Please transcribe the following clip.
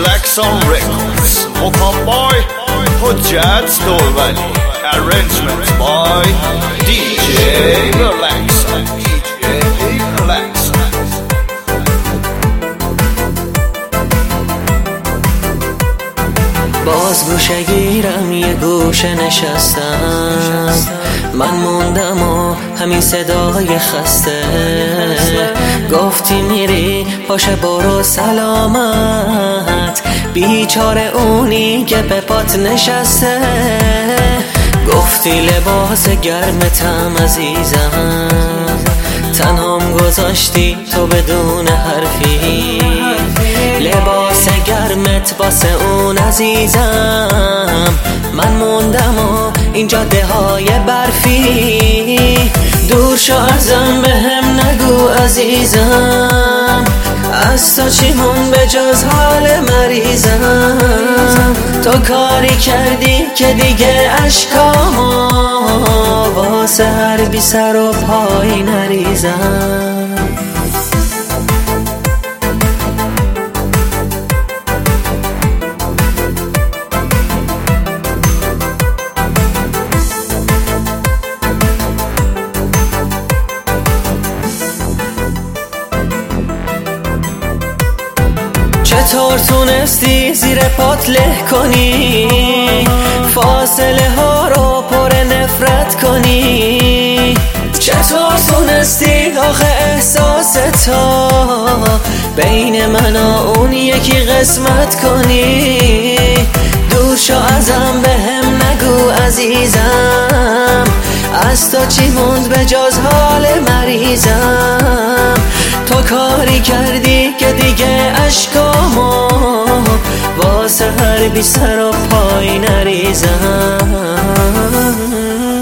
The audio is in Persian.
Black Sound Records مقام بای حجت دورولی Arrangement by DJ Relaxon باز گوشه گیرم یه گوشه نشستم، من موندم و همین صدای خسته. گفتی میری باشه برو سلامت، بیچاره اونی که به پات نشسته. گفتی لباس گرمتم عزیزم، تنهام گذاشتی تو بدون حرفی. لباس گرمت واسه اون عزیزم، من موندم و این جاده های برفی. دور شو ازم بهم نگو عزیزم، از تو چی مون به جز حال مریضم. تو کاری کردی که دیگه اشکامو واسه هر بی سر و پای نریزم. چطور تونستی زیر پات له کنی، فاصله ها رو پر نفرت کنی؟ چطور تونستی آخه احساس تو بین من و اون یکی قسمت کنی؟ دور شو ازم بهم نگو عزیزم، از تو چی موند به جز حال مریضم. تو کاری کردی که دیگه اشکامو واسه هر بی سر و پای نریزم.